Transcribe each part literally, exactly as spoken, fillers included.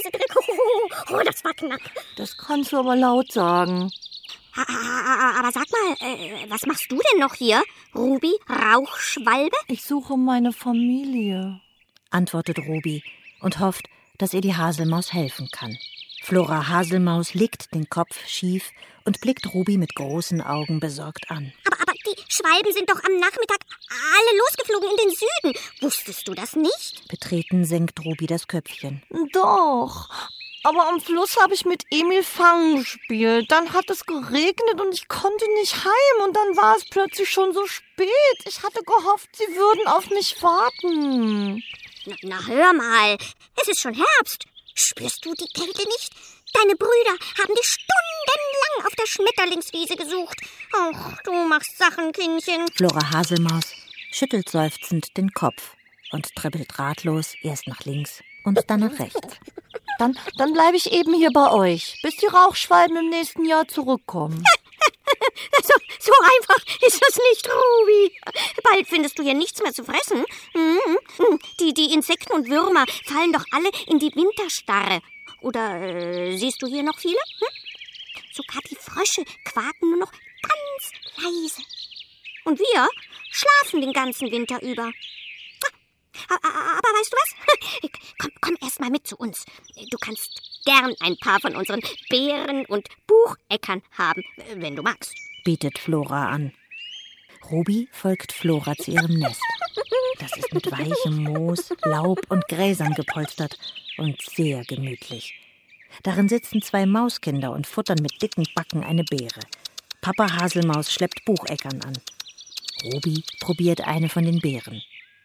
Käse drin. Oh, oh, das war knapp. Das kannst du aber laut sagen. Aber sag mal, äh, was machst du denn noch hier, Ruby Rauchschwalbe? Ich suche meine Familie, antwortet Ruby und hofft, dass ihr die Haselmaus helfen kann. Flora Haselmaus legt den Kopf schief und blickt Ruby mit großen Augen besorgt an. Aber, aber die Schwalben sind doch am Nachmittag alle losgeflogen in den Süden. Wusstest du das nicht? Betreten senkt Ruby das Köpfchen. Doch, aber am Fluss habe ich mit Emil Fangen gespielt. Dann hat es geregnet und ich konnte nicht heim. Und dann war es plötzlich schon so spät. Ich hatte gehofft, sie würden auf mich warten. Na, na hör mal, es ist schon Herbst. Spürst du die Kälte nicht? Deine Brüder haben dich stundenlang auf der Schmetterlingswiese gesucht. Ach, du machst Sachen, Kindchen. Flora Haselmaus schüttelt seufzend den Kopf und trippelt ratlos erst nach links und dann nach rechts. Dann, dann bleibe ich eben hier bei euch, bis die Rauchschwalben im nächsten Jahr zurückkommen. So, so einfach ist das nicht, Ruby. Bald findest du hier nichts mehr zu fressen. Die, die Insekten und Würmer fallen doch alle in die Winterstarre. Oder äh, siehst du hier noch viele? Hm? Sogar die Frösche quaken nur noch ganz leise. Und wir schlafen den ganzen Winter über. Aber weißt du was? Komm, komm erst mal mit zu uns. Du kannst gern ein paar von unseren Beeren und Bucheckern haben, wenn du magst. Bietet Flora an. Ruby folgt Flora zu ihrem Nest. Das ist mit weichem Moos, Laub und Gräsern gepolstert und sehr gemütlich. Darin sitzen zwei Mauskinder und futtern mit dicken Backen eine Beere. Papa Haselmaus schleppt Bucheckern an. Ruby probiert eine von den Beeren.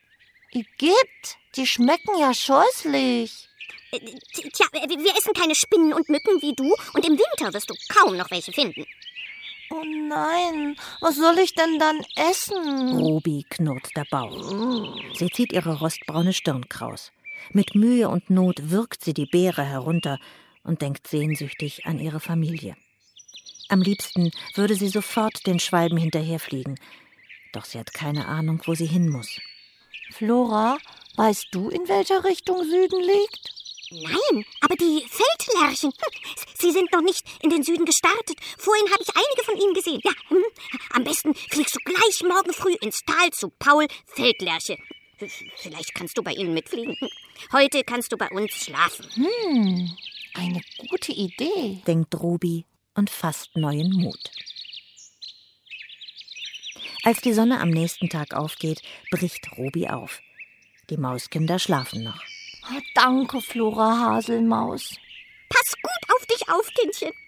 Igitt, die schmecken ja scheußlich. Tja, wir essen keine Spinnen und Mücken wie du und im Winter wirst du kaum noch welche finden. Oh nein, was soll ich denn dann essen? Ruby knurrt der Bauch. Sie zieht ihre rostbraune Stirn kraus. Mit Mühe und Not würgt sie die Beere herunter und denkt sehnsüchtig an ihre Familie. Am liebsten würde sie sofort den Schwalben hinterherfliegen. Doch sie hat keine Ahnung, wo sie hin muss. Flora, weißt du, in welcher Richtung Süden liegt? Nein, aber die Feldlerchen, sie sind noch nicht in den Süden gestartet. Vorhin habe ich einige von ihnen gesehen. Ja, hm, am besten fliegst du gleich morgen früh ins Tal zu Paul Feldlerche. Vielleicht kannst du bei ihnen mitfliegen. Heute kannst du bei uns schlafen. Hm, eine gute Idee, denkt Ruby und fasst neuen Mut. Als die Sonne am nächsten Tag aufgeht, bricht Ruby auf. Die Mauskinder schlafen noch. Danke, Flora Haselmaus. Pass gut auf dich auf, Kindchen.